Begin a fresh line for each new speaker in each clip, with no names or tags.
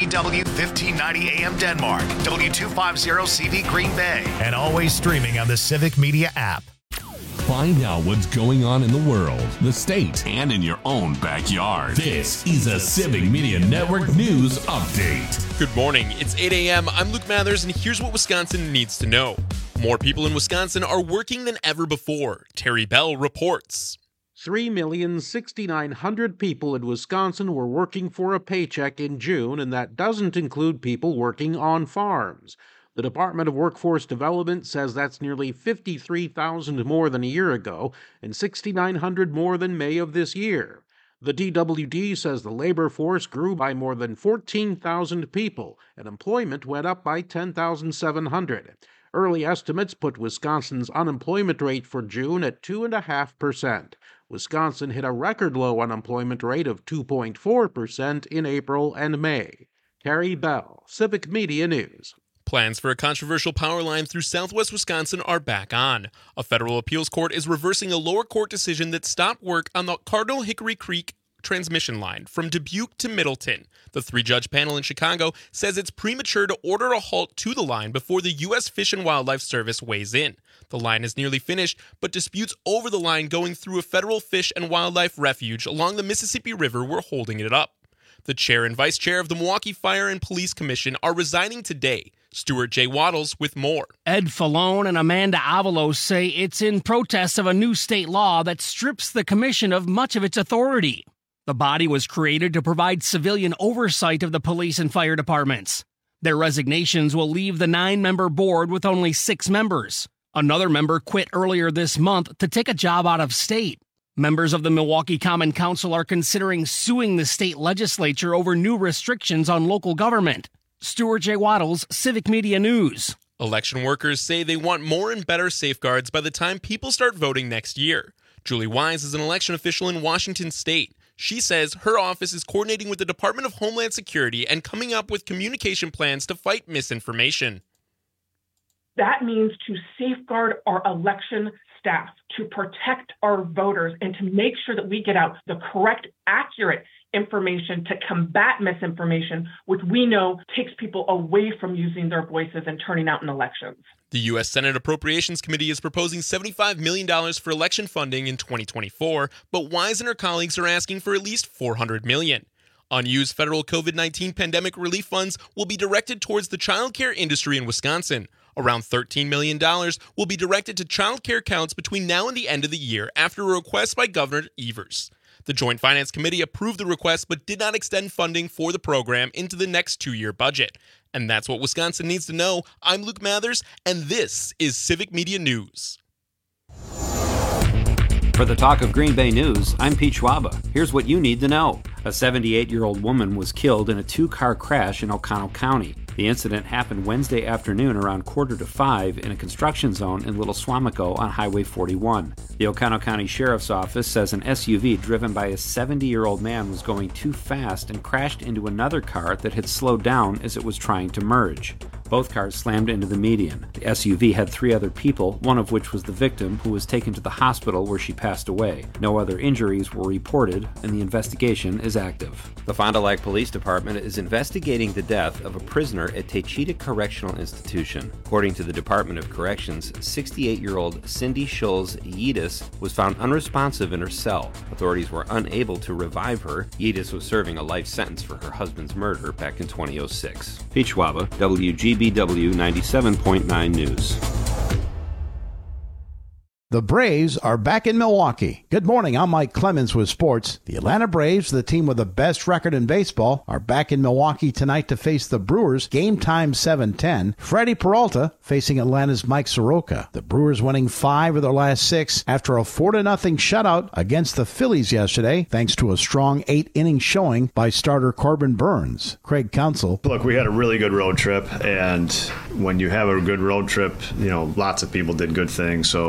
WDW 1590 AM Denmark, W250CV Green Bay, and always streaming on the Civic Media app.
Find out what's going on in the world, the state, and in your own backyard. This is a Civic Media Network News Update.
Good morning. It's 8 a.m. I'm Luke Mathers, and here's what Wisconsin needs to know. More people in Wisconsin are working than ever before. Terry Bell reports.
3,690,000 people in Wisconsin were working for a paycheck in June, and that doesn't include people working on farms. The Department of Workforce Development says that's nearly 53,000 more than a year ago and 6,900 more than May of this year. The DWD says the labor force grew by more than 14,000 people and employment went up by 10,700. Early estimates put Wisconsin's unemployment rate for June at 2.5%. Wisconsin hit a record low unemployment rate of 2.4% in April and May. Terry Bell, Civic Media News.
Plans for a controversial power line through southwest Wisconsin are back on. A federal appeals court is reversing a lower court decision that stopped work on the Cardinal Hickory Creek transmission line from Dubuque to Middleton. The three-judge panel in Chicago says it's premature to order a halt to the line before the U.S. Fish and Wildlife Service weighs in. The line is nearly finished, but disputes over the line going through a federal fish and wildlife refuge along the Mississippi River were holding it up. The chair and vice chair of the Milwaukee Fire and Police Commission are resigning today. Stuart J. Waddles with more.
Ed Falone and Amanda Avalos say it's in protest of a new state law that strips the commission of much of its authority. The body was created to provide civilian oversight of the police and fire departments. Their resignations will leave the 9-member board with only 6 members. Another member quit earlier this month to take a job out of state. Members of the Milwaukee Common Council are considering suing the state legislature over new restrictions on local government. Stuart J. Waddles, Civic Media News.
Election workers say they want more and better safeguards by the time people start voting next year. Julie Wise is an election official in Washington State. She says her office is coordinating with the Department of Homeland Security and coming up with communication plans to fight misinformation.
That means to safeguard our election staff, to protect our voters, and to make sure that we get out the correct, accurate information to combat misinformation, which we know takes people away from using their voices and turning out in elections.
The U.S. Senate Appropriations Committee is proposing $75 million for election funding in 2024, but Wise and her colleagues are asking for at least $400 million. Unused federal COVID-19 pandemic relief funds will be directed towards the child care industry in Wisconsin. Around $13 million will be directed to child care counts between now and the end of the year after a request by Governor Evers. The Joint Finance Committee approved the request but did not extend funding for the program into the next 2-year budget. And that's what Wisconsin needs to know. I'm Luke Mathers, and this is Civic Media News.
For the Talk of Green Bay News, I'm Pete Schwaba. Here's what you need to know. A 78-year-old woman was killed in a 2-car crash in Oconto County. The incident happened Wednesday afternoon around 4:45 in a construction zone in Little Swamico on Highway 41. The Oconto County Sheriff's Office says an SUV driven by a 70-year-old man was going too fast and crashed into another car that had slowed down as it was trying to merge. Both cars slammed into the median. The SUV had 3 other people, one of which was the victim, who was taken to the hospital where she passed away. No other injuries were reported, and the investigation is active. The Fond du Lac Police Department is investigating the death of a prisoner at Techita Correctional Institution. According to the Department of Corrections, 68-year-old Cindy Schulz Yedis was found unresponsive in her cell. Authorities were unable to revive her. Yedis was serving a life sentence for her husband's murder back in 2006. Pete Schwaba, WGBW 97.9 News.
The Braves are back in Milwaukee. Good morning, I'm Mike Clemens with sports. The Atlanta Braves, the team with the best record in baseball, are back in Milwaukee tonight to face the Brewers. Game time 7:10. Freddie Peralta facing Atlanta's Mike Soroka. The Brewers winning 5 of their last 6 after a 4-0 shutout against the Phillies yesterday, thanks to a strong 8-inning showing by starter Corbin Burns. Craig Counsell.
Look, we had a really good road trip, and when you have a good road trip, lots of people did good things. So,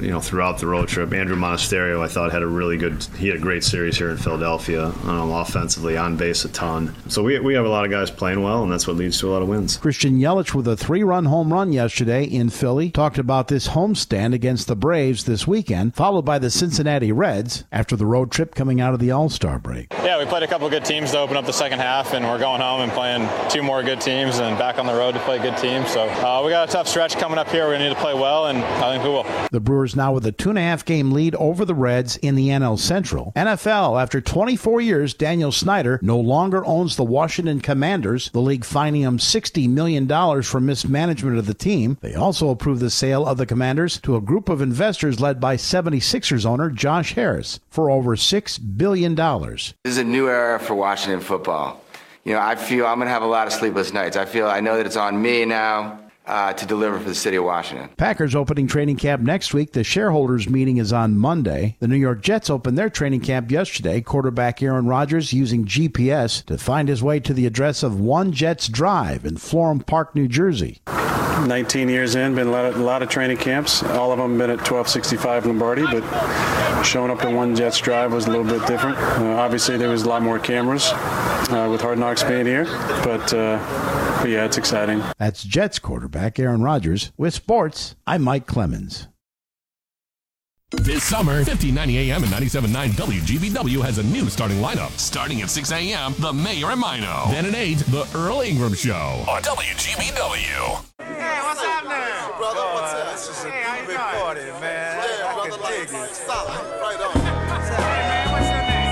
throughout the road trip. Andrew Monasterio, I thought, had a great series here in Philadelphia, offensively, on base a ton. So we have a lot of guys playing well, and that's what leads to a lot of wins.
Christian Yelich with a 3-run home run yesterday in Philly talked about this homestand against the Braves this weekend, followed by the Cincinnati Reds after the road trip coming out of the All-Star break.
Yeah, we played a couple good teams to open up the second half, and we're going home and playing 2 more good teams and back on the road to play good teams. So we got a tough stretch coming up here. We're going to need to play well, and I think we will.
The Brewers now with a 2.5-game lead over the Reds in the NL Central. NFL, after 24 years, Daniel Snyder no longer owns the Washington Commanders, the league fining him $60 million for mismanagement of the team. They also approved the sale of the Commanders to a group of investors led by 76ers owner Josh Harris for over $6 billion.
This is a new era for Washington football. I feel I'm going to have a lot of sleepless nights. I know that it's on me now to deliver for the city of Washington.
Packers opening training camp next week. The shareholders meeting is on Monday. The New York Jets opened their training camp yesterday. Quarterback Aaron Rodgers using GPS to find his way to the address of One Jets Drive in Florham Park, New Jersey.
19 years in, been a lot of training camps. All of them been at 1265 Lombardi, but showing up at One Jets Drive was a little bit different. Obviously, there was a lot more cameras with Hard Knocks being here, but yeah, it's exciting.
That's Jets quarterback Aaron Rodgers. With sports, I'm Mike Clemens.
This summer, 1590 AM and 97.9 WGBW has a new starting lineup. Starting at 6 a.m., The Mayor and Mino. Then at 8, The Earl Ingram Show on WGBW.
Hey, what's happening? Brother, what's up? This is a big party, man. Yeah, I can dig it. Solid. Right on. Hey, man, what's your name?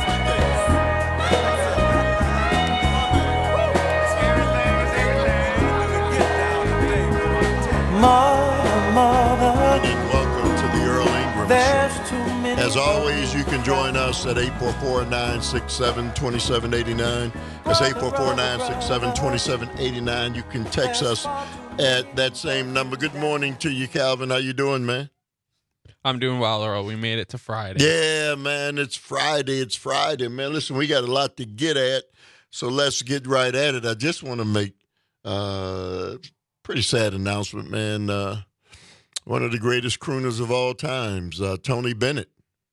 Mother. Welcome to the Earl Ingram Show. As always, you can join us at 844-967-2789. That's 844-967-2789. You can text us at that same number. Good morning to you, Calvin. How you doing, man?
I'm doing well, Earl. We made it to Friday.
Yeah, man. It's Friday. It's Friday, man. Listen, we got a lot to get at, so let's get right at it. I just want to make a pretty sad announcement, man. One of the greatest crooners of all times, Tony Bennett,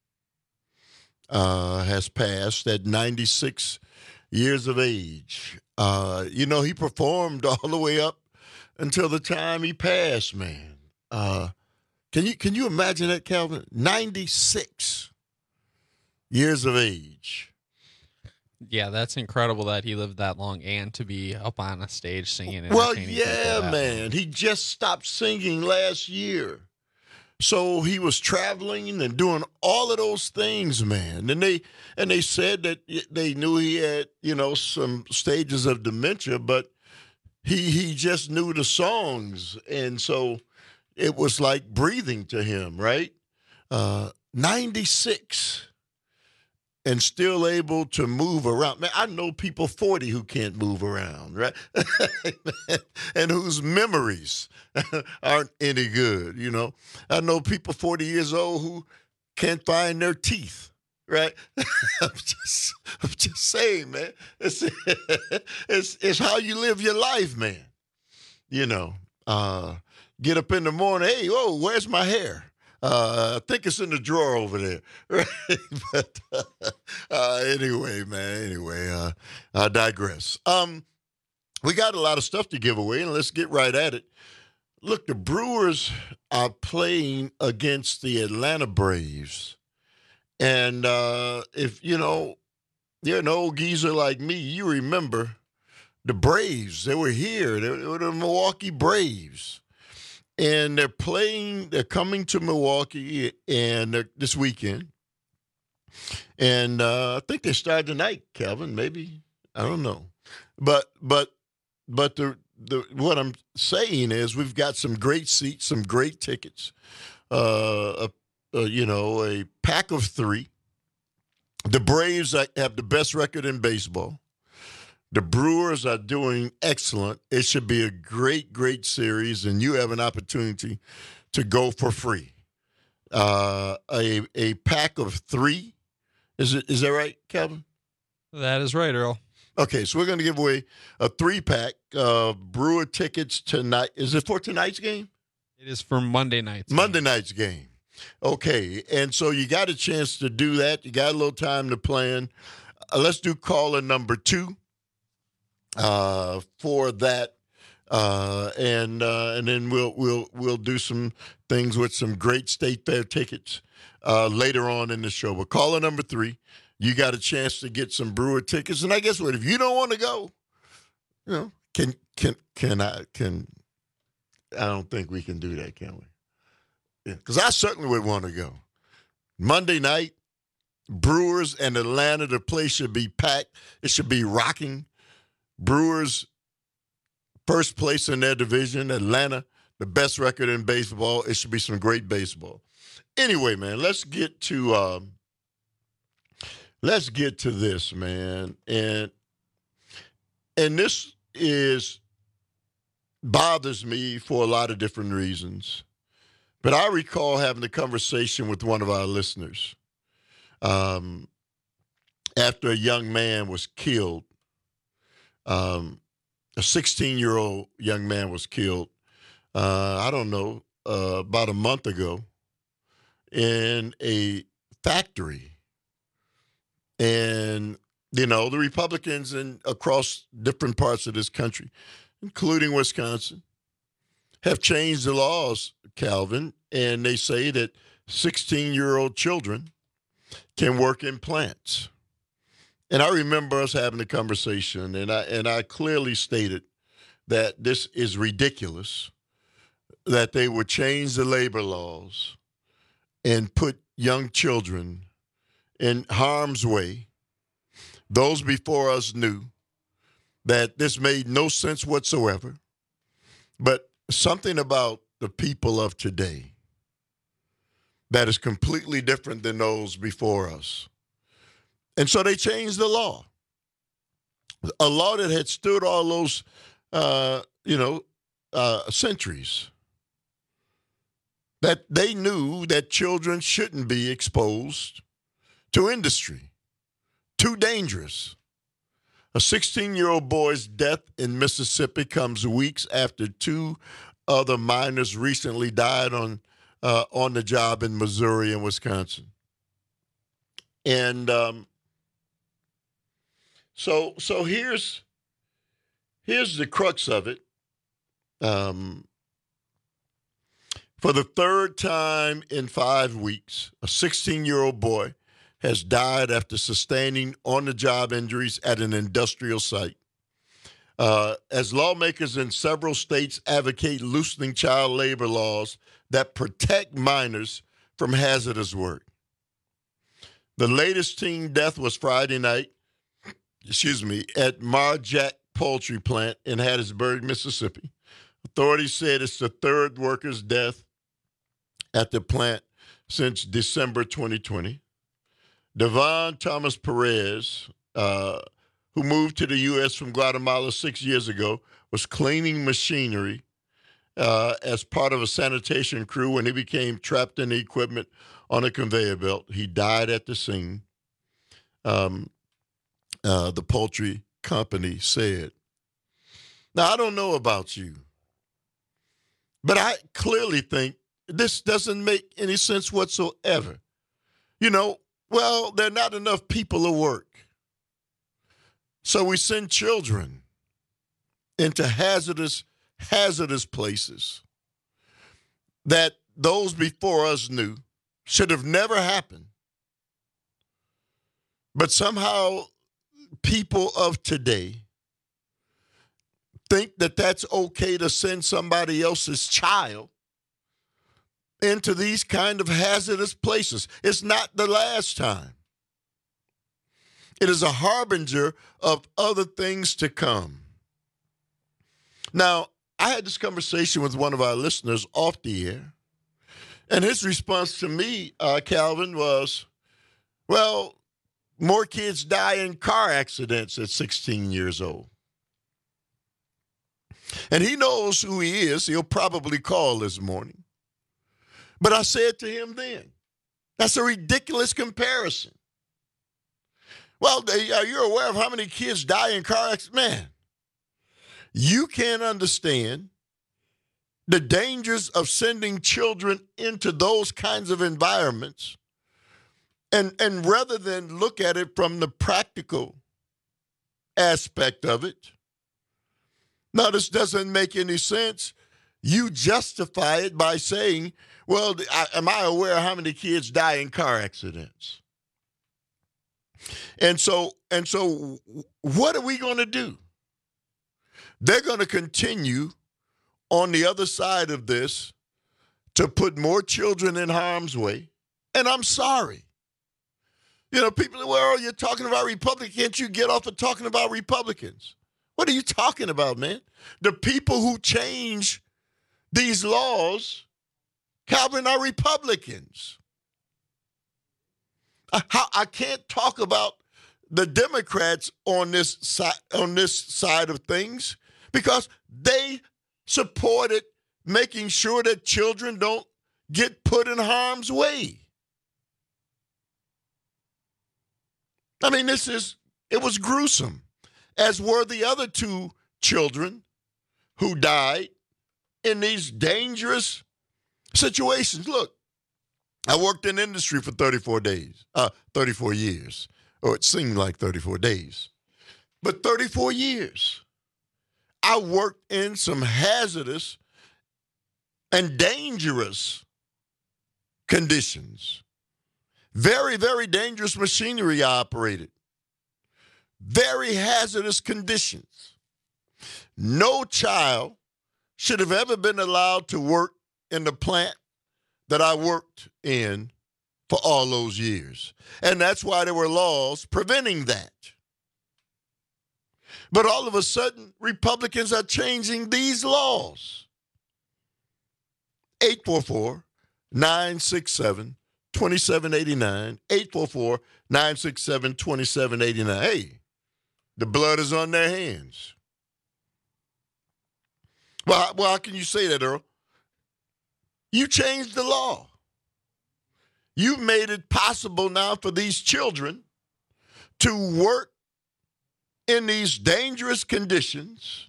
has passed at 96 years of age. He performed all the way up until the time he passed, man. Can you imagine that, Calvin? 96 years of age.
Yeah, that's incredible that he lived that long and to be up on a stage singing.
Well, yeah, man. He just stopped singing last year. So he was traveling and doing all of those things, man. And they said that they knew he had, some stages of dementia, but he just knew the songs. And so it was like breathing to him, right? 96 and still able to move around. Man, I know people 40 who can't move around, right? And whose memories aren't any good, I know people 40 years old who can't find their teeth, right? I'm just saying, man. It's how you live your life, man. Get up in the morning, hey, where's my hair? I think it's in the drawer over there. Right? But anyway, man. I digress. We got a lot of stuff to give away, and let's get right at it. Look, the Brewers are playing against the Atlanta Braves. And if, you're an old geezer like me, you remember the Braves. They were here. They were the Milwaukee Braves. And they're coming to Milwaukee and this weekend. And I think they start tonight, Calvin, maybe. I don't know. But the what I'm saying is we've got some great seats, some great tickets, a pack of 3. The Braves have the best record in baseball. The Brewers are doing excellent. It should be a great, great series, and you have an opportunity to go for free. A pack of 3. Is that right, Calvin?
That is right, Earl.
Okay, so we're going to give away a 3-pack Brewer tickets tonight. Is it for tonight's game?
It is for Monday night's
game. Okay, and so you got a chance to do that. You got a little time to plan. Let's do caller number 2 for that, and then we'll do some things with some great State Fair tickets later on in the show. But caller number 3, you got a chance to get some Brewer tickets. And I guess what, if you don't want to go, you know, I don't think we can do that, can we? Yeah, because I certainly would want to go. Monday night, Brewers and Atlanta, the place should be packed. It should be rocking. Brewers, first place in their division. Atlanta, the best record in baseball. It should be some great baseball. Anyway, man, let's get to this, man. And this bothers me for a lot of different reasons. But I recall having a conversation with one of our listeners after a young man was killed. A 16-year-old young man was killed, about a month ago in a factory. And, you know, the Republicans across different parts of this country, including Wisconsin, have changed the laws, Calvin, and they say that 16-year-old children can work in plants. And I remember us having a conversation, and I clearly stated that this is ridiculous, that they would change the labor laws and put young children in harm's way. Those before us knew that this made no sense whatsoever, but something about the people of today that is completely different than those before us. And so they changed the law. A law that had stood all those, centuries. That they knew that children shouldn't be exposed to industry. Too dangerous. A 16-year-old boy's death in Mississippi comes weeks after 2 other minors recently died on the job in Missouri and Wisconsin. And so here's the crux of it. For the third time in 5 weeks, a 16-year-old boy has died after sustaining on-the-job injuries at an industrial site. As lawmakers in several states advocate loosening child labor laws that protect minors from hazardous work. The latest teen death was Friday night, at Marjack Poultry Plant in Hattiesburg, Mississippi. Authorities said it's the third worker's death at the plant since December 2020. Devon Thomas Perez, who moved to the U.S. from Guatemala 6 years ago, was cleaning machinery as part of a sanitation crew when he became trapped in the equipment on a conveyor belt. He died at the scene, the poultry company said. Now, I don't know about you, but I clearly think this doesn't make any sense whatsoever. Well, there are not enough people to work. So we send children into hazardous places that those before us knew should have never happened. But somehow people of today think that that's okay to send somebody else's child into these kind of hazardous places. It's not the last time. It is a harbinger of other things to come. Now, I had this conversation with one of our listeners off the air, and his response to me, Calvin, was, well, more kids die in car accidents at 16 years old. And he knows who he is. He'll probably call this morning. But I said to him then, that's a ridiculous comparison. Well, are you aware of how many kids die in car accidents? Man, you can't understand the dangers of sending children into those kinds of environments, and rather than look at it from the practical aspect of it, now this doesn't make any sense. You justify it by saying, well, am I aware of how many kids die in car accidents? And so what are we going to do? They're going to continue on the other side of this to put more children in harm's way. And I'm sorry. You know, people, well, you're talking about Republicans. Can't you get off of talking about Republicans? What are you talking about, man? The people who change these laws, Calvin, are Republicans. I can't talk about the Democrats on this side of things because they supported making sure that children don't get put in harm's way. I mean, it was gruesome, as were the other two children who died in these dangerous situations. Look, I worked in industry for 34 years, or it seemed like 34 days. But 34 years, I worked in some hazardous and dangerous conditions. Very, very dangerous machinery I operated. Very hazardous conditions. No child should have ever been allowed to work in the plant that I worked in for all those years. And that's why there were laws preventing that. But all of a sudden, Republicans are changing these laws. 844-967-2789. 844-967-2789. Hey, the blood is on their hands. Well, how can you say that, Earl? You changed the law. You've made it possible now for these children to work in these dangerous conditions.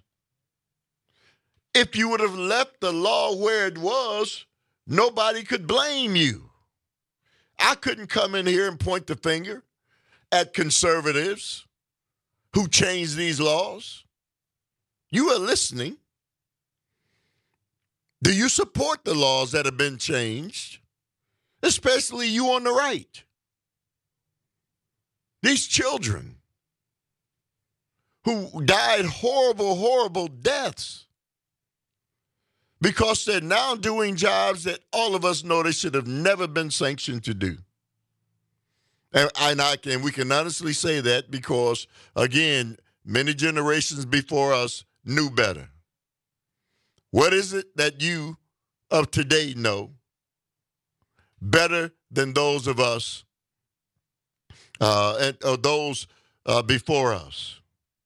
If you would have left the law where it was, nobody could blame you. I couldn't come in here and point the finger at conservatives who changed these laws. You are listening. Do you support the laws that have been changed? Especially you on the right. These children who died horrible, horrible deaths because they're now doing jobs that all of us know they should have never been sanctioned to do. And we can honestly say that because, again, many generations before us knew better. What is it that you of today know better than those of us or those before us?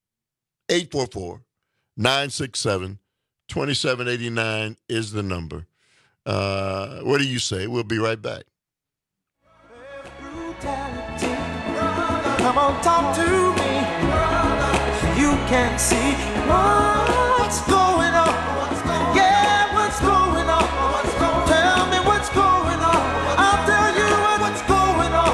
844-967-2789 is the number. What do you say? We'll be right back.
Come on, talk to me. You can see what's going on. Yeah, what's going on? Tell me what's going on. I'll tell you what's going on.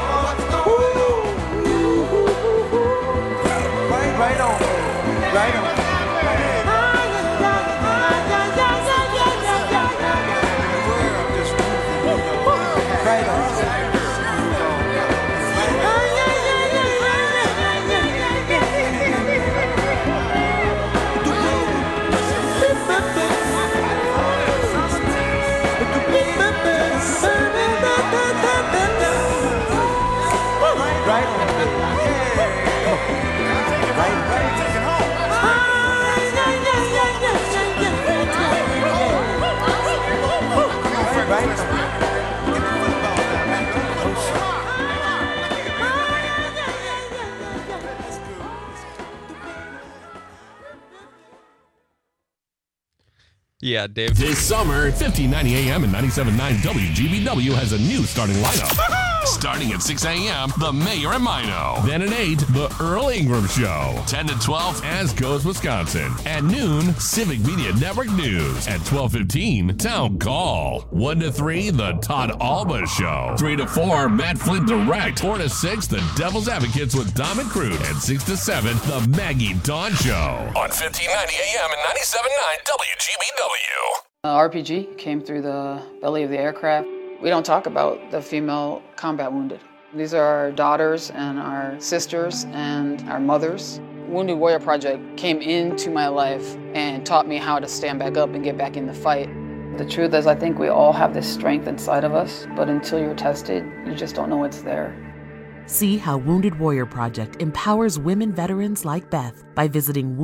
Right on. Right on.
Yeah, Dave.
This summer, 1590 AM and 97.9 WGBW has a new starting lineup. Starting at 6 a.m., The Mayor and Mino. Then at 8, The Earl Ingram Show. 10 to 12, As Goes Wisconsin. At noon, Civic Media Network News. At 12:15, Town Call. 1 to 3, The Todd Alba Show. 3 to 4, Matt Flint Direct. 4 to 6, The Devil's Advocates with Dom and Crude. And 6 to 7, The Maggie Dawn Show. On 1590 AM and 97.9 WGBW.
RPG came through the belly of the aircraft. We don't talk about the female combat wounded. These are our daughters and our sisters and our mothers. Wounded Warrior Project came into my life and taught me how to stand back up and get back in the fight. The truth is, I think we all have this strength inside of us, but until you're tested, you just don't know it's there.
See how Wounded Warrior Project empowers women veterans like Beth by visiting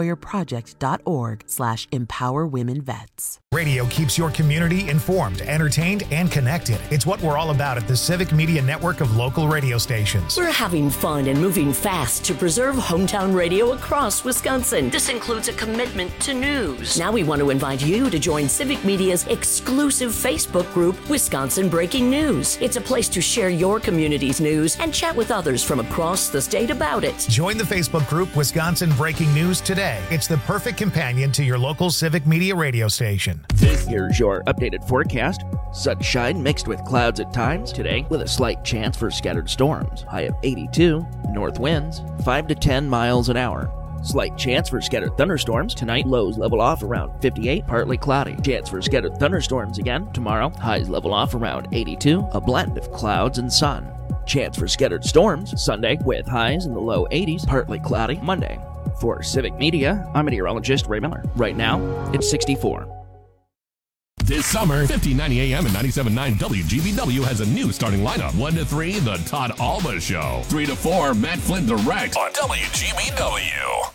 woundedwarriorproject.org/empowerwomenvets.
Radio keeps your community informed, entertained, and connected. It's what we're all about at the Civic Media Network of local radio stations.
We're having fun and moving fast to preserve hometown radio across Wisconsin. This includes a commitment to news. Now we want to invite you to join Civic Media's exclusive Facebook group, Wisconsin Breaking News. It's a place to share your community's news and chat with others from across the state about it.
Join the Facebook group Wisconsin Breaking News today. It's the perfect companion to your local Civic Media radio station.
Here's your updated forecast. Sunshine mixed with clouds at times today with a slight chance for scattered storms. High of 82. North winds 5 to 10 miles an hour. Slight chance for scattered thunderstorms. Tonight, lows level off around 58, partly cloudy. Chance for scattered thunderstorms again. Tomorrow, highs level off around 82, a blend of clouds and sun. Chance for scattered storms Sunday with highs in the low 80s, partly cloudy Monday. For Civic Media, I'm meteorologist Ray Miller. Right now, it's 64.
This summer, 1590 AM and 97.9 WGBW has a new starting lineup. 1 to 3, The Todd Alba Show. 3 to 4, Matt Flint Direct on WGBW.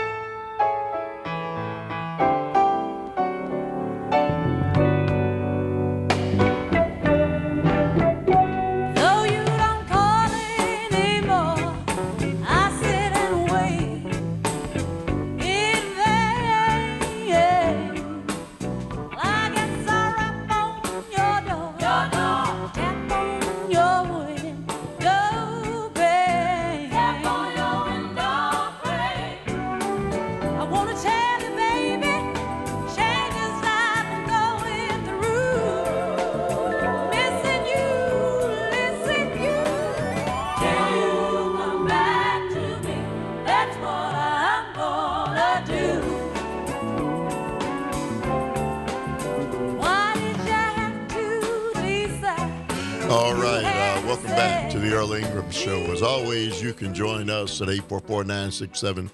Show. As always, you can join us at 844-967-2789,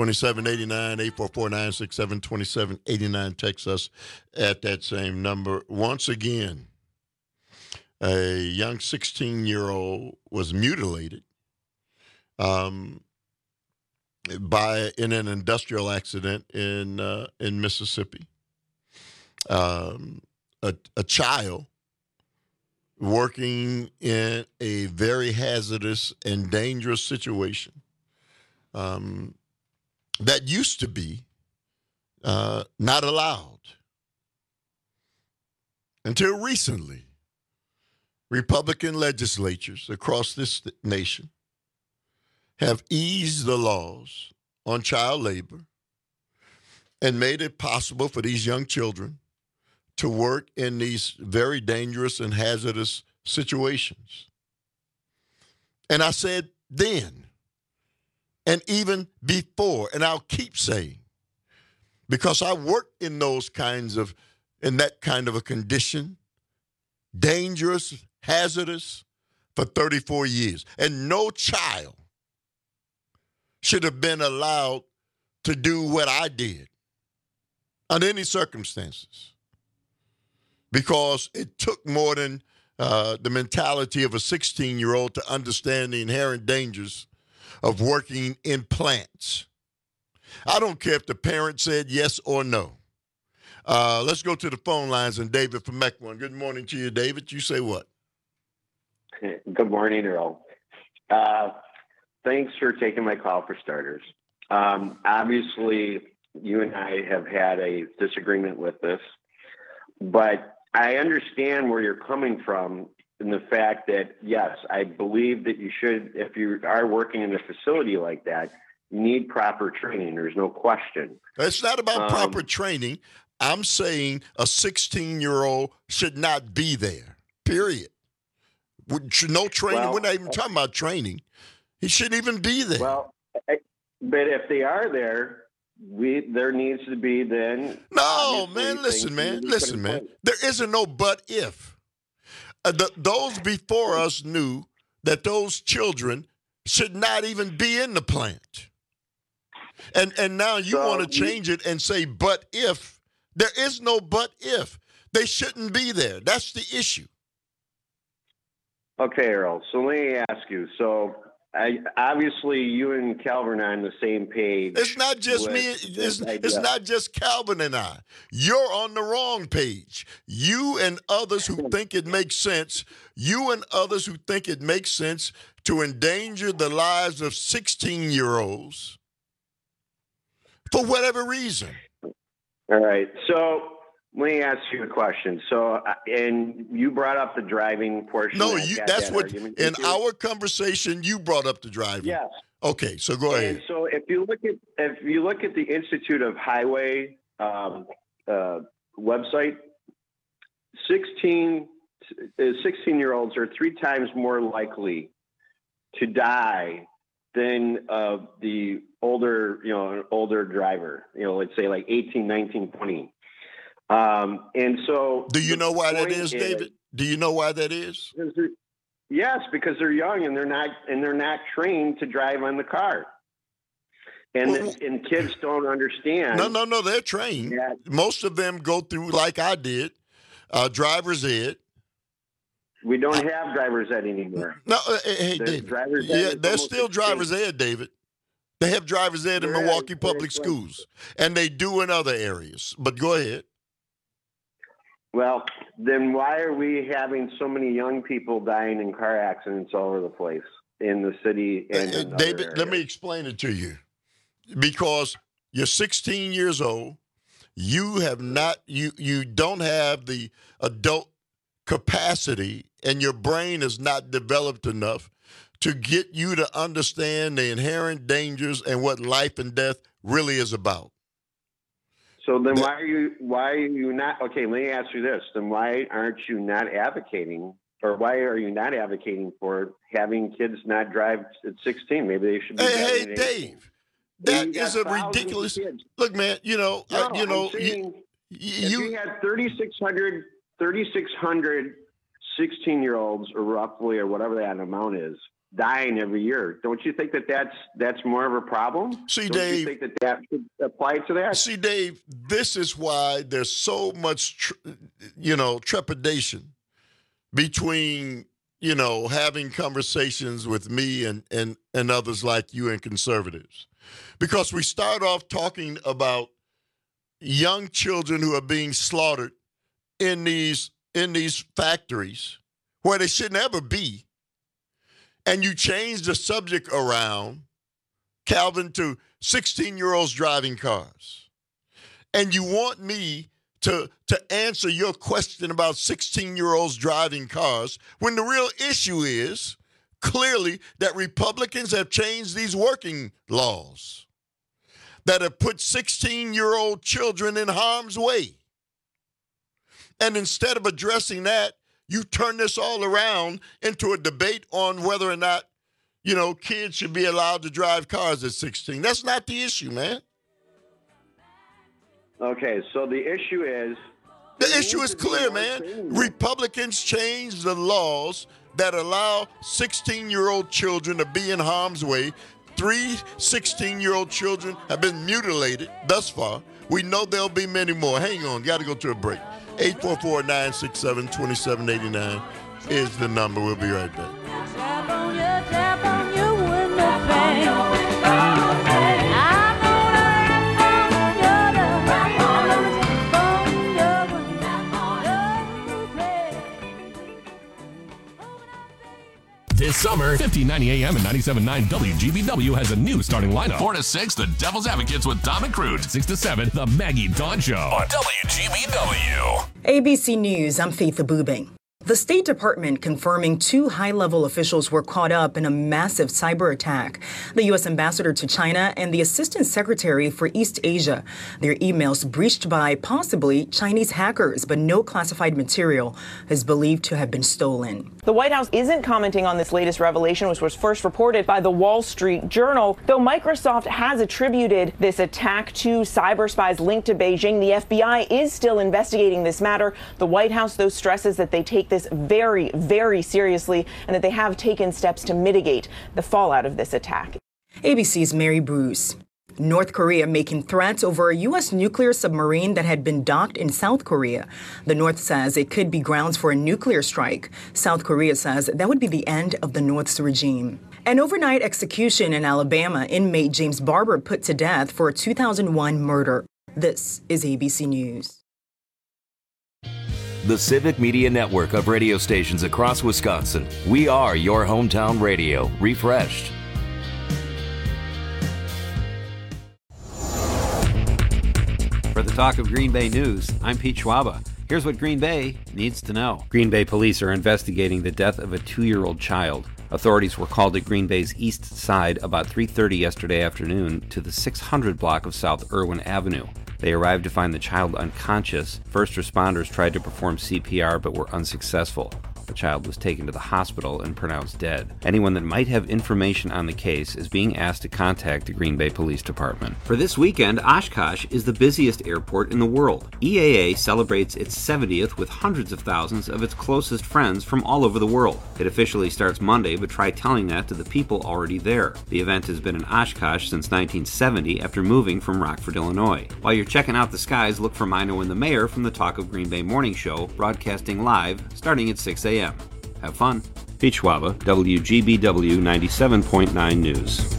844-967-2789. Text us at that same number. Once again, a young 16-year-old was mutilated in an industrial accident in Mississippi. A child working in a very hazardous and dangerous situation that used to be not allowed. Until recently, Republican legislatures across this nation have eased the laws on child labor and made it possible for these young children to work in these very dangerous and hazardous situations. And I said then, and even before, and I'll keep saying, because I worked in that kind of a condition, dangerous, hazardous, for 34 years. And no child should have been allowed to do what I did under any circumstances. Because it took more than the mentality of a 16-year-old to understand the inherent dangers of working in plants. I don't care if the parent said yes or no. Let's go to the phone lines, and David from Mequon. Good morning to you, David. You say what?
Good morning, Earl. Thanks for taking my call, for starters. Obviously, you and I have had a disagreement with this, but I understand where you're coming from in the fact that, yes, I believe that you should, if you are working in a facility like that, you need proper training. There's no question.
It's not about proper training. I'm saying a 16-year-old should not be there, period. No training.
Well,
we're not even talking about training. He shouldn't even be there.
Well, but if they are there, there needs to be then.
No, man, listen, man. There isn't no but if. Those before us knew that those children should not even be in the plant. And now you want to change it and say but if. There is no but if. They shouldn't be there. That's the issue.
Okay, Earl. So let me ask you. So obviously you and Calvin are on the same page.
It's not just me. It's not just Calvin and I. You're on the wrong page. You and others who think it makes sense. You and others who think it makes sense to endanger the lives of 16-year-olds for whatever reason.
All right. So let me ask you a question. So, and you brought up the driving portion.
No, that's what, in our conversation, you brought up the driving.
Yes.
Okay, so go ahead.
And so if you look at the Institute of Highway website, 16-year-olds are 3 times more likely to die than the older driver, let's say like 18, 19, 20. And so
do you know why that is, David? Do you know why that is?
Yes, because they're young and they're not trained to drive on the car. And kids don't understand.
No, they're trained. Yeah. Most of them go through, like I did, driver's ed.
We don't have driver's ed anymore.
No, hey, David. There's still driver's ed, David. They have driver's ed in Milwaukee public schools, and they do in other areas. But go ahead.
Well, then why are we having so many young people dying in car accidents all over the place in the city? And
David, let me explain it to you. Because you're 16 years old, you don't have the adult capacity, and your brain is not developed enough to get you to understand the inherent dangers and what life and death really is about.
So then why are you not, okay, let me ask you this. Then why aren't you not advocating, or why are you not advocating for having kids not drive at 16? Maybe they should be.
Hey, Dave, that is a ridiculous. Look, man, if
you had 3,600 16-year-olds, or roughly, or whatever that amount is, dying every year, don't you think that's more of a problem?
See,
don't
Dave,
you think that should apply to that?
See, Dave, this is why there's so much, trepidation between, having conversations with me and others like you and conservatives, because we start off talking about young children who are being slaughtered in these factories where they should never be. And you change the subject around, Calvin, to 16-year-olds driving cars. And you want me to answer your question about 16-year-olds driving cars when the real issue is clearly that Republicans have changed these working laws that have put 16-year-old children in harm's way. And instead of addressing that, you turn this all around into a debate on whether or not, kids should be allowed to drive cars at 16. That's not the issue, man.
Okay, so the issue is...
The issue is clear, man. Republicans changed the laws that allow 16-year-old children to be in harm's way. 3 16-year-old children have been mutilated thus far. We know there'll be many more. Hang on, got to go to a break. 844-967-2789 is the number. We'll be right back.
Tap on your window pane.
This summer, 1590 AM and 97.9 WGBW has a new starting lineup. 4 to 6, The Devil's Advocates with Dom and Crude. 6 to 7, The Maggie Dawn Show on WGBW.
ABC News, I'm Faith Abubing. The State Department confirming 2 high-level officials were caught up in a massive cyber attack. The U.S. ambassador to China and the Assistant Secretary for East Asia. Their emails breached by possibly Chinese hackers, but no classified material is believed to have been stolen.
The White House isn't commenting on this latest revelation, which was first reported by the Wall Street Journal, though Microsoft has attributed this attack to cyber spies linked to Beijing. The FBI is still investigating this matter. The White House, though, stresses that they take this very, very seriously and that they have taken steps to mitigate the fallout of this attack.
ABC's Mary Bruce. North Korea making threats over a U.S. nuclear submarine that had been docked in South Korea. The North says it could be grounds for a nuclear strike. South Korea says that would be the end of the North's regime. An overnight execution in Alabama, inmate James Barber put to death for a 2001 murder. This is ABC News.
The Civic Media Network of radio stations across Wisconsin. We are your hometown radio, refreshed.
For the Talk of Green Bay News, I'm Pete Schwaba. Here's what Green Bay needs to know. Green Bay police are investigating the death of a 2-year-old child. Authorities were called at Green Bay's east side about 3:30 yesterday afternoon to the 600 block of South Irwin Avenue. They arrived to find the child unconscious. First responders tried to perform CPR but were unsuccessful. The child was taken to the hospital and pronounced dead. Anyone that might have information on the case is being asked to contact the Green Bay Police Department. For this weekend, Oshkosh is the busiest airport in the world. EAA celebrates its 70th with hundreds of thousands of its closest friends from all over the world. It officially starts Monday, but try telling that to the people already there. The event has been in Oshkosh since 1970 after moving from Rockford, Illinois. While you're checking out the skies, look for Mino and the Mayor from the Talk of Green Bay morning show, broadcasting live starting at 6 a.m. Have fun. Pete Schwaba, WGBW 97.9 News.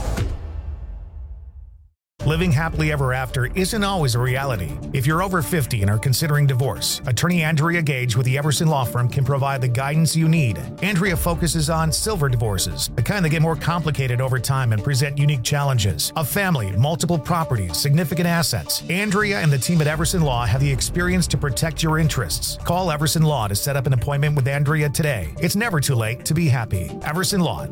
Living happily ever after isn't always a reality. If you're over 50 and are considering divorce, attorney Andrea Gage with the Everson Law Firm can provide the guidance you need. Andrea focuses on silver divorces, the kind that get more complicated over time and present unique challenges. A family, multiple properties, significant assets. Andrea and the team at Everson Law have the experience to protect your interests. Call Everson Law to set up an appointment with Andrea today. It's never too late to be happy. Everson Law,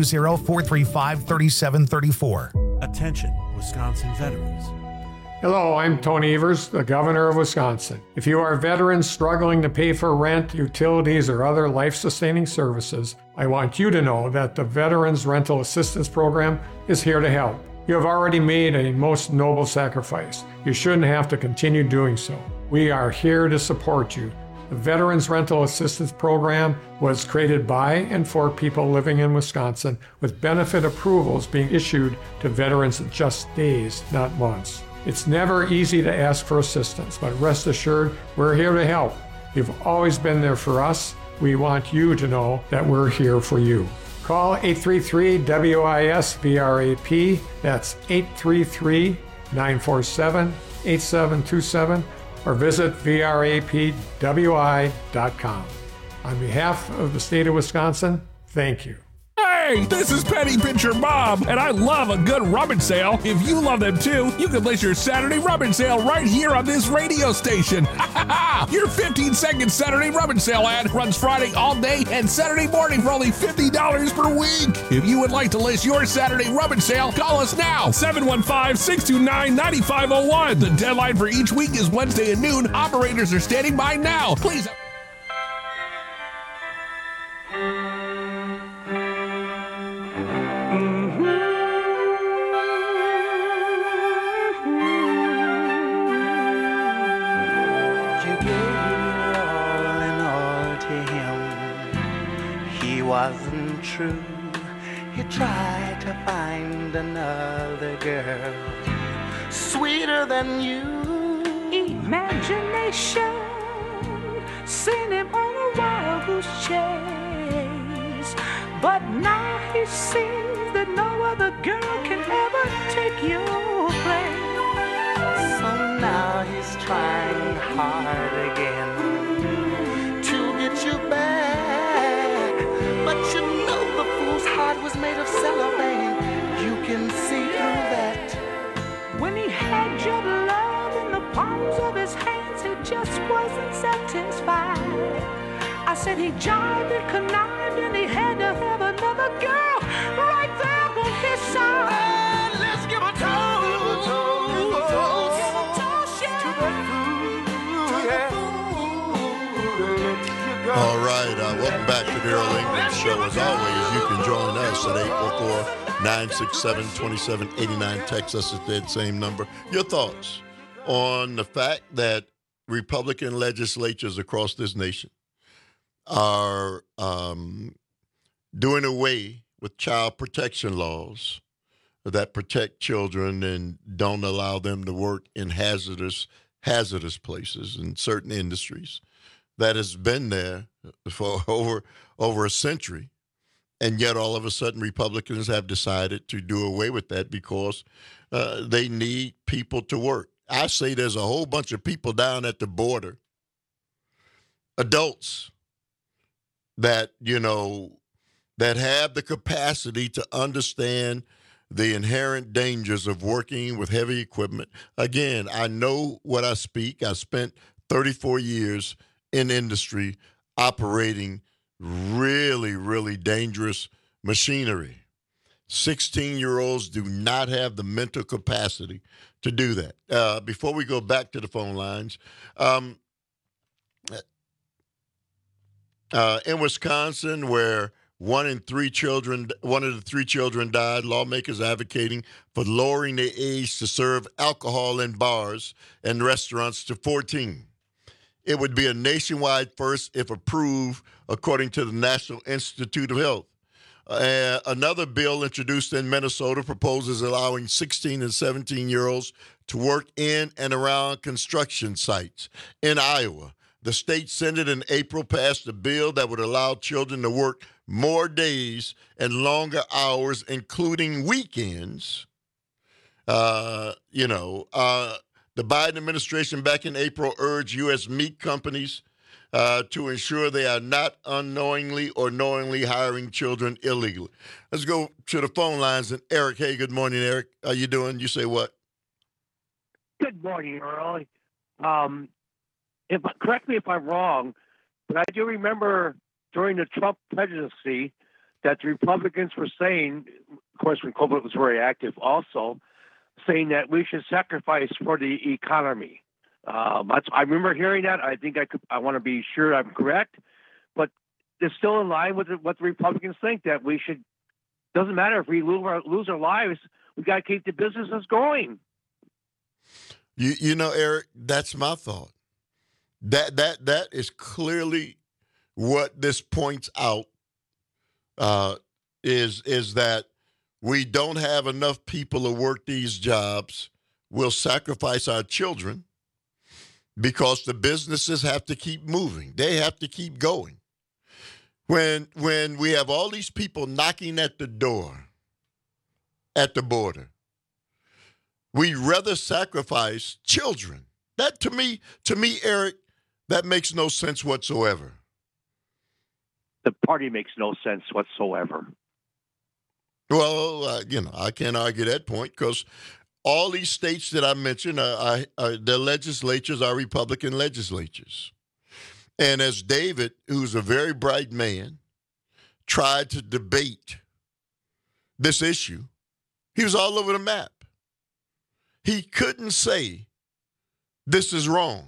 920-435-3734.
Attention, Wisconsin veterans. Hello, I'm Tony Evers, the Governor of Wisconsin. If you are veterans struggling to pay for rent, utilities, or other life-sustaining services, I want you to know that the Veterans Rental Assistance Program is here to help. You have already made a most noble sacrifice. You shouldn't have to continue doing so. We are here to support you. The Veterans Rental Assistance Program was created by and for people living in Wisconsin, with benefit approvals being issued to veterans in just days, not months. It's never easy to ask for assistance, but rest assured, we're here to help. You've always been there for us. We want you to know that we're here for you. Call 833-WIS-VRAP. That's 833-947-8727. or visit vrapwi.com. On behalf of the state of Wisconsin, thank you.
Hey, this is Penny Pincher Bob, and I love a good rummage sale. If you love them too, you can list your Saturday rummage sale right here on this radio station. Your 15-second Saturday rummage sale ad runs Friday all day and Saturday morning for only $50 per week. If you would like to list your Saturday rummage sale, call us now, 715-629-9501. The deadline for each week is Wednesday at noon. Operators are standing by now. Please.
Wasn't true. He tried to find another girl sweeter than you. Imagination sent him on a wild goose chase, but now he sees that no other girl can ever take your place. So now he's trying hard again to get you back. But you know the fool's heart was made of cellophane. You can see through that. When he had your love in the palms of his hands, he just wasn't satisfied. I I said he jived and connived and he had to have another girl right there on his side. Let's give a toast.
All right, welcome back to the Earl Ingram Show. As always, you can join us at 844-967-2789. Text us at that same number. Your thoughts on the fact that Republican legislatures across this nation are doing away with child protection laws that protect children and don't allow them to work in hazardous places in certain industries. That has been there for over a century, and yet all of a sudden Republicans have decided to do away with that because they need people to work. I say there's a whole bunch of people down at the border, adults that that have the capacity to understand the inherent dangers of working with heavy equipment. Again, I know what I speak. I spent 34 years in industry operating really, really dangerous machinery. 16-year-olds do not have the mental capacity to do that. Before we go back to the phone lines, in Wisconsin, where one of the three children died, lawmakers advocating for lowering the age to serve alcohol in bars and restaurants to 14. It would be a nationwide first if approved, according to the National Institute of Health. Another bill introduced in Minnesota proposes allowing 16 and 17-year-olds to work in and around construction sites. In Iowa, the state Senate in April passed a bill that would allow children to work more days and longer hours, including weekends. The Biden administration back in April urged U.S. meat companies to ensure they are not unknowingly or knowingly hiring children illegally. Let's go to the phone lines. And Eric, hey, good morning, Eric. How you doing? You say what?
Good morning, Earl. Correct me if I'm wrong, but I do remember during the Trump presidency that the Republicans were saying, of course, when COVID was very active also, saying that we should sacrifice for the economy. I remember hearing that. I think I want to be sure I'm correct, but it's still in line with what the Republicans think, that we should. Doesn't matter if we lose our lives. We got to keep the businesses going.
You know, Eric, that's my thought. That is clearly what this points out. Is that we don't have enough people to work these jobs. We'll sacrifice our children because the businesses have to keep moving. They have to keep going. When we have all these people knocking at the door, at the border, we'd rather sacrifice children. That to me, Eric, that makes no sense whatsoever.
The party makes no sense whatsoever.
Well, I can't argue that point because all these states that I mentioned, the legislatures are Republican legislatures. And as David, who's a very bright man, tried to debate this issue, he was all over the map. He couldn't say this is wrong.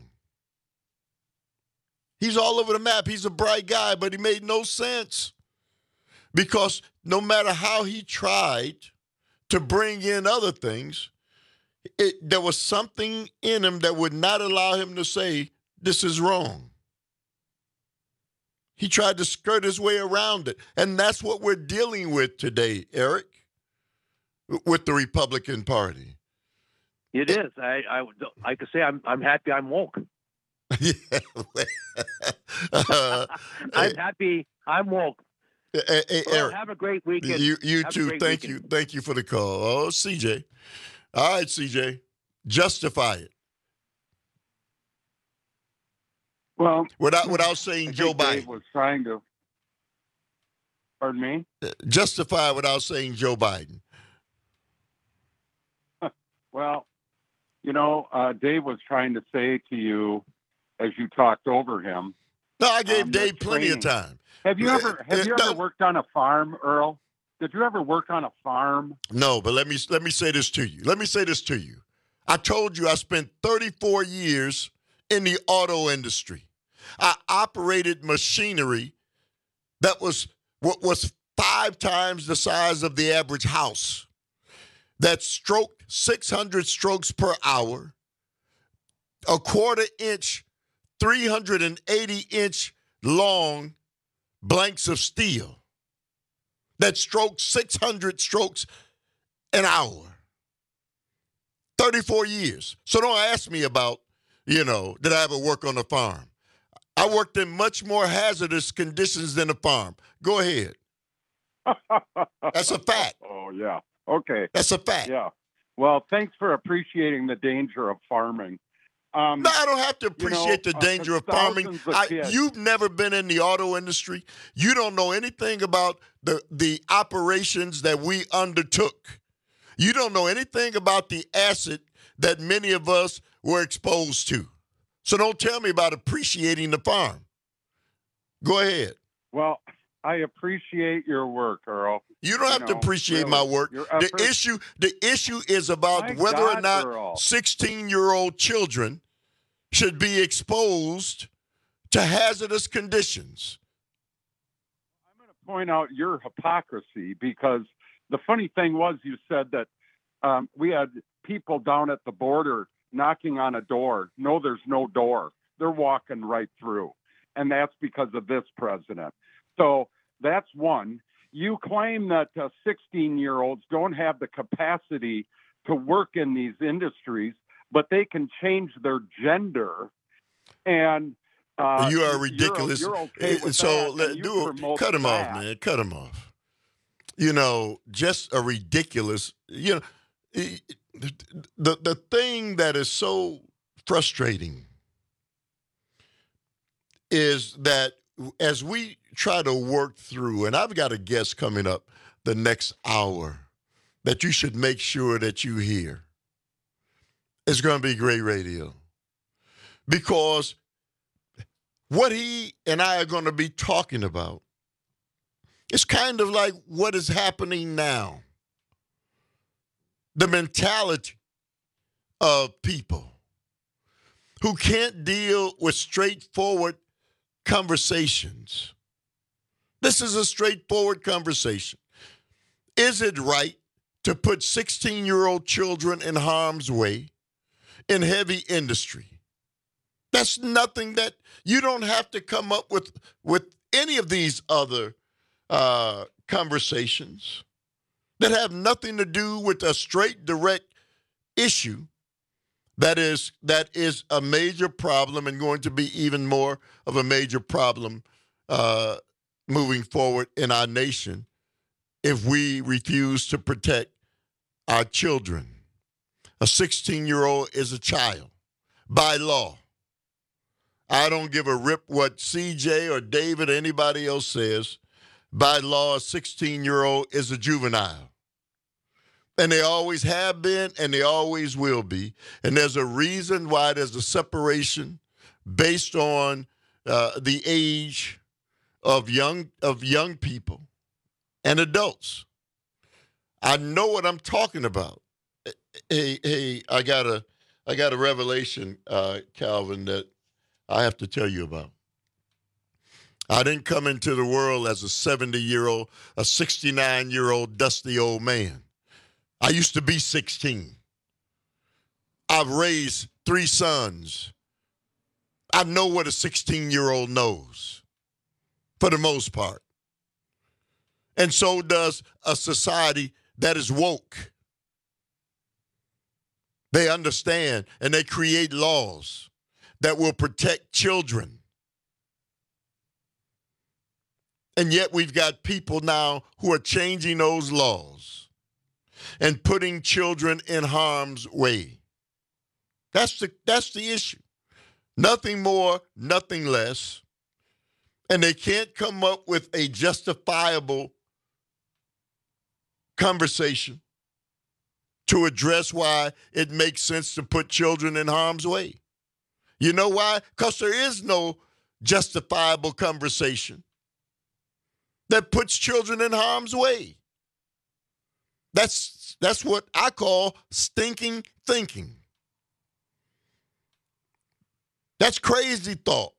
He's all over the map. He's a bright guy, but he made no sense. Because no matter how he tried to bring in other things, there was something in him that would not allow him to say, this is wrong. He tried to skirt his way around it. And that's what we're dealing with today, Eric, with the Republican Party.
It is. I could say I'm happy I'm woke.
Yeah.
I'm happy I'm woke.
Hey, Eric,
have a great weekend.
You too. Thank you. Thank you for the call. Oh, CJ. All right, CJ. Justify it.
Well,
without saying Joe Biden.
Dave was trying to. Pardon me?
Justify without saying Joe Biden.
Well, Dave was trying to say to you, as you talked over him,
No, I gave Dave plenty of time.
Have you ever worked on a farm, Earl? Did you ever work on a farm?
No, but let me say this to you. I told you I spent 34 years in the auto industry. I operated machinery that was 5 times the size of the average house, that stroked 600 strokes per hour, a 1/4 inch, 380-inch long blanks of steel that stroked 600 strokes an hour. 34 years. So don't ask me about, did I ever work on a farm? I worked in much more hazardous conditions than a farm. Go ahead. That's a fact.
Oh, yeah. Okay.
That's a fact.
Yeah. Well, thanks for appreciating the danger of farming.
No, I don't have to appreciate the danger of farming. You've never been in the auto industry. You don't know anything about the operations that we undertook. You don't know anything about the acid that many of us were exposed to. So don't tell me about appreciating the farm. Go ahead.
Well, I appreciate your work, Earl.
You don't have to appreciate my work. The issue is about whether or not 16-year-old children should be exposed to hazardous conditions.
I'm going to point out your hypocrisy, because the funny thing was you said that we had people down at the border knocking on a door. No, there's no door. They're walking right through. And that's because of this president. So that's one. You claim that 16-year-olds don't have the capacity to work in these industries, but they can change their gender. And
you are ridiculous.
You're okay with
so
that,
cut him off, man. Cut him off. Just a ridiculous. The thing that is so frustrating is that as we try to work through, and I've got a guest coming up the next hour that you should make sure that you hear. It's going to be great radio. Because what he and I are going to be talking about is kind of like what is happening now. The mentality of people who can't deal with straightforward conversations. This is a straightforward conversation. Is it right to put 16-year-old children in harm's way in heavy industry? That's nothing that you don't have to come up with any of these other conversations that have nothing to do with a straight, direct issue that is a major problem and going to be even more of a major problem moving forward in our nation if we refuse to protect our children. A 16-year-old is a child by law. I don't give a rip what CJ or David or anybody else says. By law, a 16-year-old is a juvenile. And they always have been, and they always will be. And there's a reason why there's a separation based on the age of young people and adults. I know what I'm talking about. Hey, I got a revelation, Calvin, that I have to tell you about. I didn't come into the world as a 70-year-old, a 69-year-old dusty old man. I used to be 16. I've raised 3 sons. I know what a 16-year-old knows, for the most part. And so does a society that is woke. They understand, and they create laws that will protect children. And yet we've got people now who are changing those laws and putting children in harm's way. That's the issue. Nothing more, nothing less. And they can't come up with a justifiable conversation to address why it makes sense to put children in harm's way. You know why? Because there is no justifiable conversation that puts children in harm's way. That's what I call stinking thinking. That's crazy thought.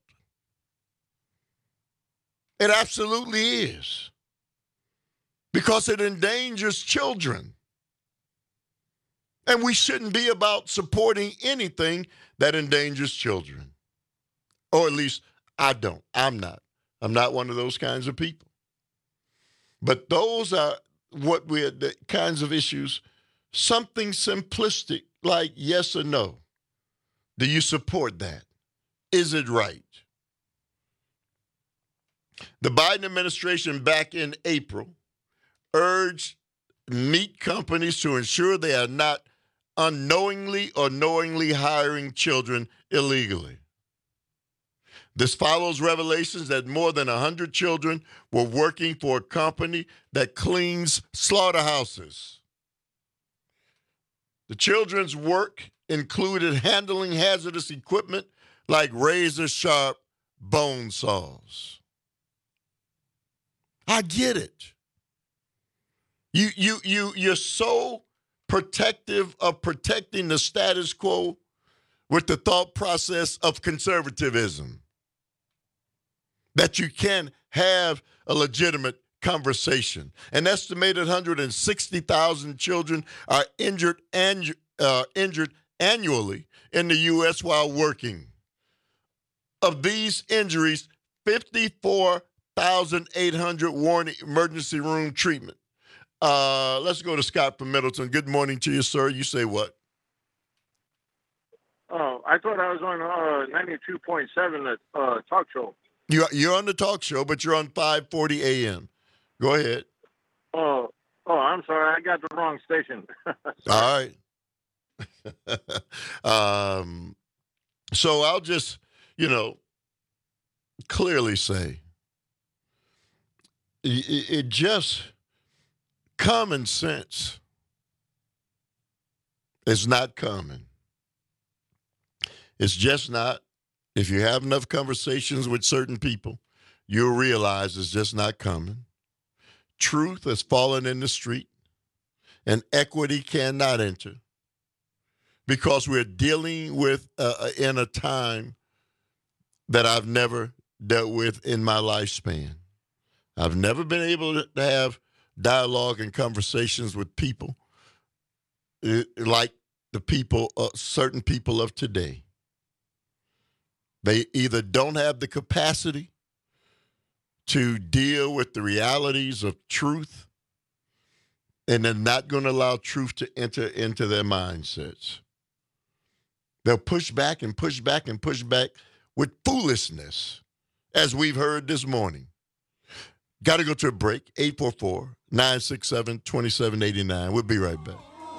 It absolutely is. Because it endangers children. And we shouldn't be about supporting anything that endangers children. Or at least I don't. I'm not one of those kinds of people. But those are the kinds of issues, something simplistic like yes or no. Do you support that? Is it right? The Biden administration back in April urged meat companies to ensure they are not unknowingly or knowingly hiring children illegally. This follows revelations that more than 100 children were working for a company that cleans slaughterhouses. The children's work included handling hazardous equipment like razor-sharp bone saws. I get it. You're so protective of protecting the status quo with the thought process of conservatism that you can have a legitimate conversation. An estimated 160,000 children are injured annually in the U.S. while working. Of these injuries, 54,800 warrant emergency room treatment. Let's go to Scott from Middleton. Good morning to you, sir. You say what?
Oh, I thought I was on 92.7 talk show.
You're on the talk show, but you're on 540 AM. Go ahead.
Oh, I'm sorry. I got the wrong station.
All right. So I'll just, clearly say it just common sense is not common. It's just not. If you have enough conversations with certain people, you'll realize it's just not common. Truth has fallen in the street, and equity cannot enter because we're dealing with in a time that I've never dealt with in my lifespan. I've never been able to have dialogue and conversations with people like the people, certain people of today. They either don't have the capacity to deal with the realities of truth, and they're not going to allow truth to enter into their mindsets. They'll push back and push back and push back with foolishness, as we've heard this morning. Got to go to a break. 844-967-2789. We'll be right back.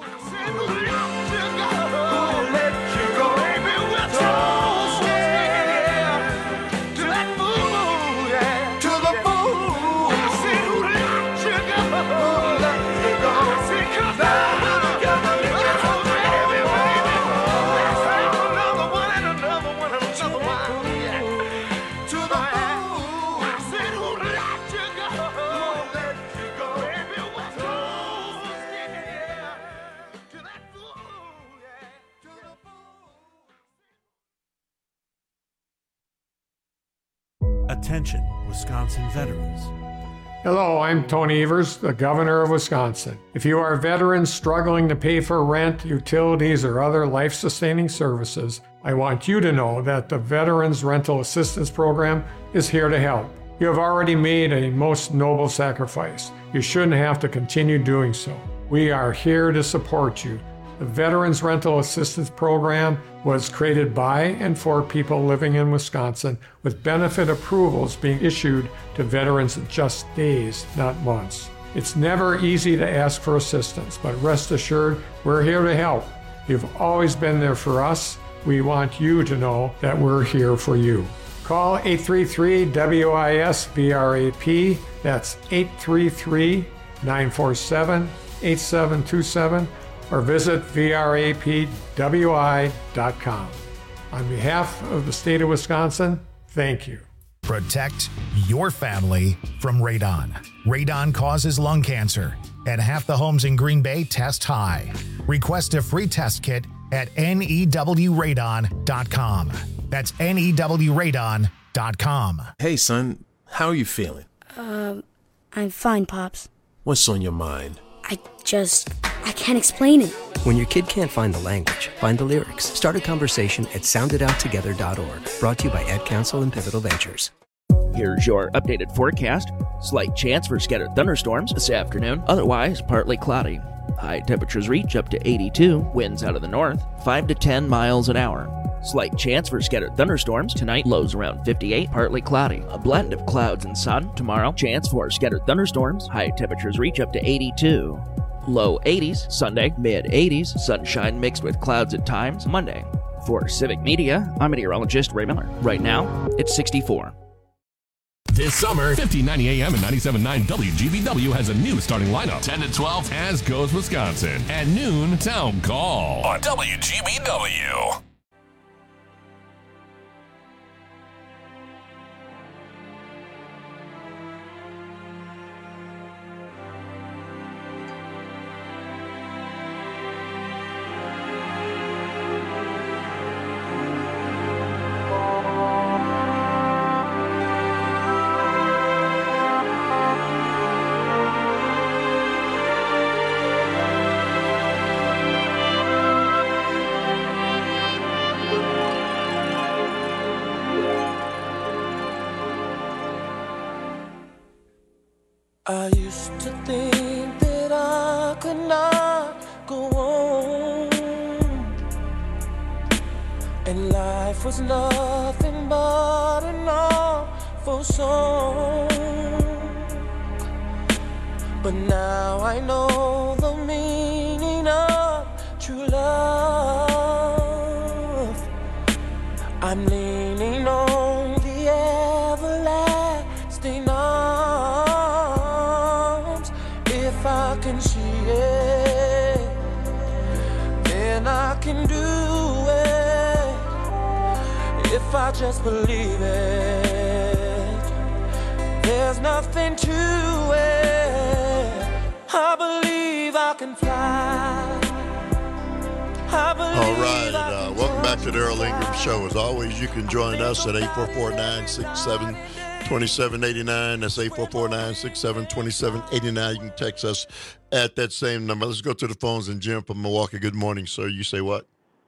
Attention, Wisconsin veterans.
Hello, I'm Tony Evers, the Governor of Wisconsin. If you are veterans struggling to pay for rent, utilities, or other life-sustaining services, I want you to know that the Veterans Rental Assistance Program is here to help. You have already made a most noble sacrifice. You shouldn't have to continue doing so. We are here to support you. The Veterans Rental Assistance Program was created by and for people living in Wisconsin, with benefit approvals being issued to veterans in just days, not months. It's never easy to ask for assistance, but rest assured, we're here to help. You've always been there for us. We want you to know that we're here for you. Call 833-WIS-VRAP. That's 833-947-8727. or visit vrapwi.com. On behalf of the state of Wisconsin, thank you.
Protect your family from radon. Radon causes lung cancer, and half the homes in Green Bay test high. Request a free test kit at newradon.com. That's newradon.com.
Hey, son, how are you feeling?
I'm fine, Pops.
What's on your mind?
I can't explain it.
When your kid can't find the language, find the lyrics. Start a conversation at sounditouttogether.org. Brought to you by Ad Council and Pivotal Ventures.
Here's your updated forecast. Slight chance for scattered thunderstorms this afternoon. Otherwise, partly cloudy. High temperatures reach up to 82. Winds out of the north, 5 to 10 miles an hour. Slight chance for scattered thunderstorms. Tonight, lows around 58, partly cloudy. A blend of clouds and sun. Tomorrow, chance for scattered thunderstorms. High temperatures reach up to 82. Low 80s. Sunday, mid 80s. Sunshine mixed with clouds at times. Monday. For Civic Media, I'm meteorologist Ray Miller. Right now, it's 64.
This summer, 1590 AM and 97.9 WGBW has a new starting lineup. 10 to 12, As Goes Wisconsin. At noon, Town Call on WGBW.
I used to think that I could not go on, and life was nothing but an awful song. But now I know the meaning of true love. I'm leaning on the everlasting arms. If I can see it, then I can do it. If I just believe it, there's nothing to it. I believe I can fly. I believe.
All right, welcome back to the Earl Ingram Show. As always, you can join us at 844-967-2789. That's 844-967-2789. You can text us at that same number. Let's go to the phones. And Jim from Milwaukee, good morning, sir. You say what?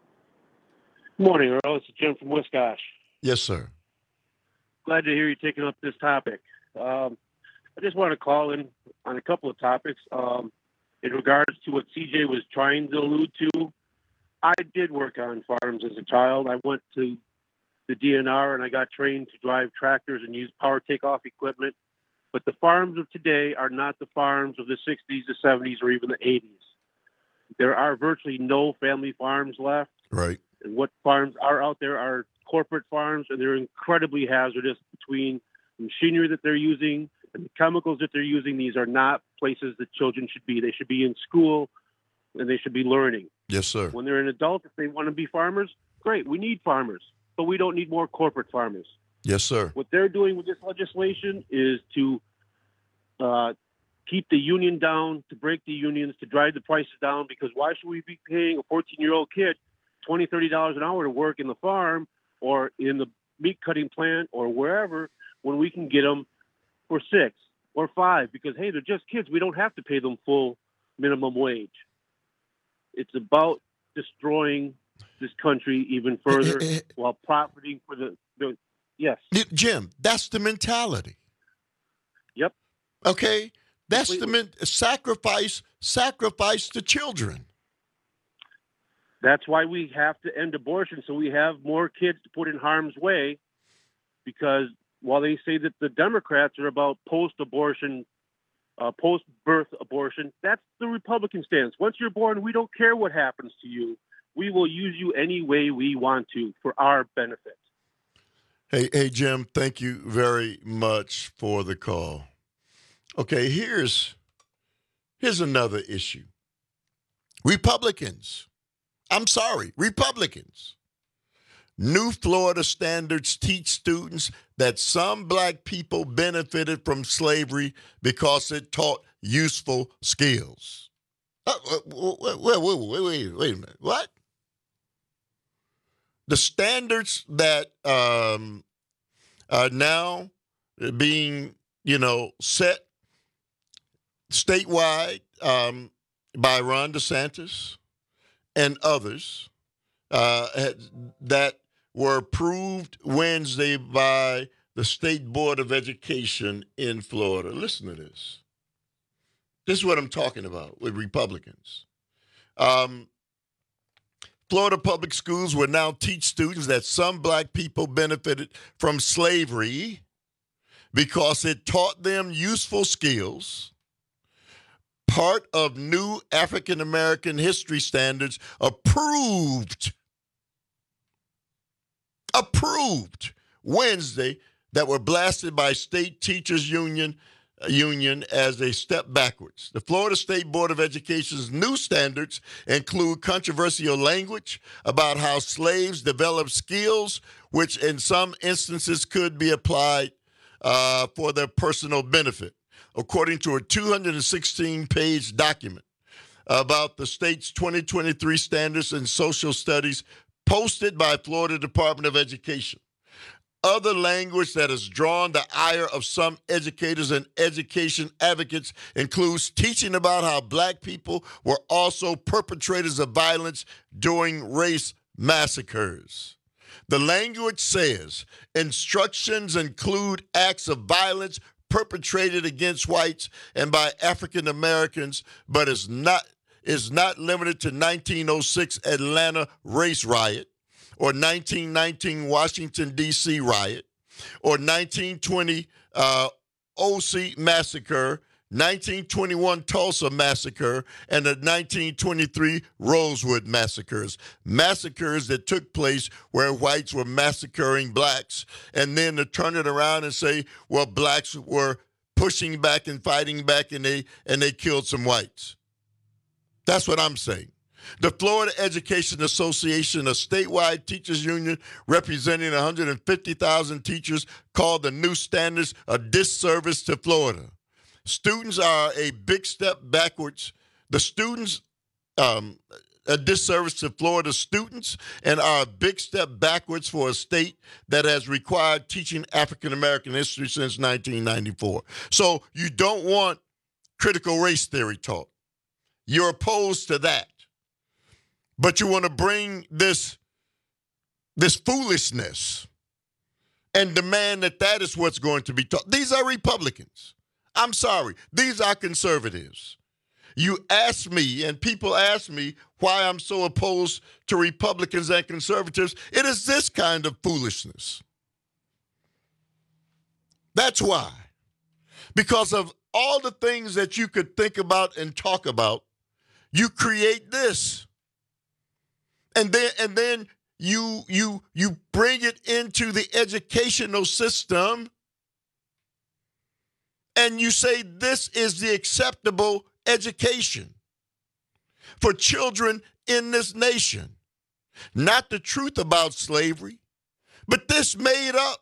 Good morning, Earl. It's Jim from Wisconsin.
Yes, sir.
Glad to hear you taking up this topic. I just want to call in on a couple of topics. In regards to what CJ was trying to allude to, I did work on farms as a child. I went to the DNR and I got trained to drive tractors and use power takeoff equipment. But the farms of today are not the farms of the 60s, the 70s, or even the 80s. There are virtually no family farms left.
Right.
And what farms are out there are corporate farms, and they're incredibly hazardous between the machinery that they're using and the chemicals that they're using. These are not places that children should be. They should be in school, and they should be learning.
Yes, sir.
When they're an adult, if they want to be farmers, great. We need farmers, but we don't need more corporate farmers.
Yes, sir.
What they're doing with this legislation is to keep the union down, to break the unions, to drive the prices down, because why should we be paying a 14-year-old kid $20, $30 an hour to work in the farm or in the meat cutting plant or wherever when we can get them for $6 or $5? Because, hey, they're just kids. We don't have to pay them full minimum wage. It's about destroying this country even further while profiting for the yes.
Jim, that's the mentality.
Yep.
Okay? That's the sacrifice the children.
That's why we have to end abortion, so we have more kids to put in harm's way, because while they say that the Democrats are about post-abortion, post-birth abortion, that's the Republican stance. Once you're born, we don't care what happens to you. We will use you any way we want to for our benefit.
Hey, Jim, thank you very much for the call. Okay, here's another issue. Republicans New Florida standards teach students that some black people benefited from slavery because it taught useful skills. Wait a minute. What? The standards that are now being, set statewide by Ron DeSantis and others that were approved Wednesday by the State Board of Education in Florida. Listen to this. This is what I'm talking about with Republicans. Florida public schools will now teach students that some black people benefited from slavery because it taught them useful skills. Part of new African American history standards approved Wednesday that were blasted by State Teachers Union as a step backwards. The Florida State Board of Education's new standards include controversial language about how slaves developed skills which in some instances could be applied for their personal benefit, according to a 216-page document about the state's 2023 standards in social studies posted by Florida Department of Education. Other language that has drawn the ire of some educators and education advocates includes teaching about how black people were also perpetrators of violence during race massacres. The language says instructions include acts of violence perpetrated against whites and by African Americans, but is not limited to 1906 Atlanta race riot, or 1919 Washington, D.C. riot, or 1920 OC massacre, 1921 Tulsa massacre, and the 1923 Rosewood massacres. Massacres that took place where whites were massacring blacks, and then to turn it around and say, well, blacks were pushing back and fighting back, and they killed some whites. That's what I'm saying. The Florida Education Association, a statewide teachers union representing 150,000 teachers, called the new standards a disservice to Florida. Students are a big step backwards. The students, a disservice to Florida students, and are a big step backwards for a state that has required teaching African American history since 1994. So you don't want critical race theory taught. You're opposed to that. But you want to bring this foolishness and demand that is what's going to be taught. These are Republicans. I'm sorry. These are conservatives. You ask me, and people ask me why I'm so opposed to Republicans and conservatives. It is this kind of foolishness. That's why. Because of all the things that you could think about and talk about, you create this. And then you bring it into the educational system, and you say this is the acceptable education for children in this nation. Not the truth about slavery, but this made up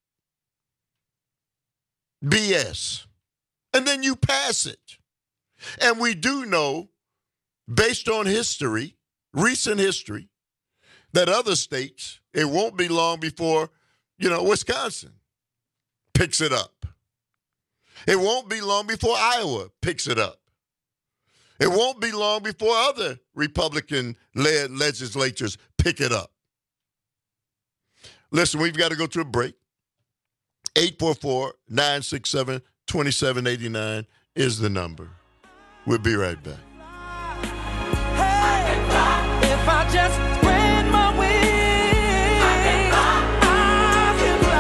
BS. And then you pass it. And we do know, based on history, recent history, that other states, it won't be long before, Wisconsin picks it up. It won't be long before Iowa picks it up. It won't be long before other Republican-led legislatures pick it up. Listen, we've got to go to a break. 844-967-2789 is the number. We'll be right back.
If I just spread my wings, I can fly.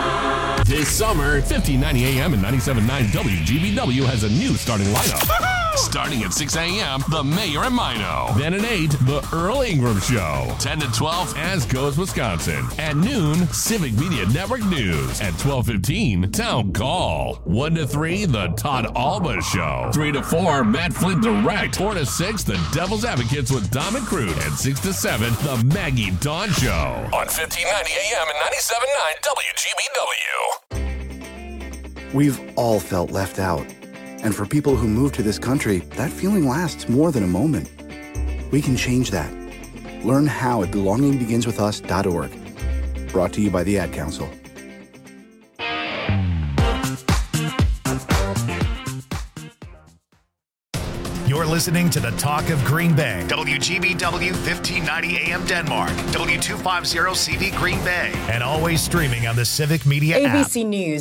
This summer, 1590 AM and 97.9 WGBW has a new starting lineup. Starting at 6 a.m., The Mayor and Mino. Then at 8, The Earl Ingram Show. 10 to 12, As Goes Wisconsin. At noon, Civic Media Network News. At 12:15, Town Call. 1 to 3, The Todd Alba Show. 3 to 4, Matt Flint Direct. 4 to 6, The Devil's Advocates with Dom and Crude. And 6 to 7, The Maggie Dawn Show. On 1590 AM and 97.9 WGBW.
We've all felt left out. And for people who move to this country, that feeling lasts more than a moment. We can change that. Learn how at belongingbeginswithus.org. Brought to you by the Ad Council.
You're listening to the Talk of Green Bay. WGBW 1590 AM Denmark. W250 CV Green Bay. And always streaming on the Civic Media app.
ABC News.